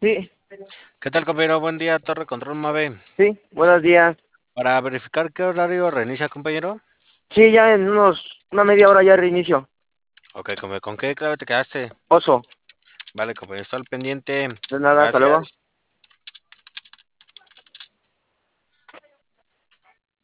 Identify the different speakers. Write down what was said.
Speaker 1: Sí,
Speaker 2: ¿Qué tal, compañero? Buen día, Torre Control Mave.
Speaker 1: sí, buenos días.
Speaker 2: Para verificar qué horario reinicia, compañero.
Speaker 1: Sí, ya en una media hora ya reinicio.
Speaker 2: Ok, ¿con qué clave te quedaste?
Speaker 1: Oso,
Speaker 2: Vale, compañero, está al pendiente.
Speaker 1: de nada, hasta
Speaker 2: Gracias.
Speaker 1: luego.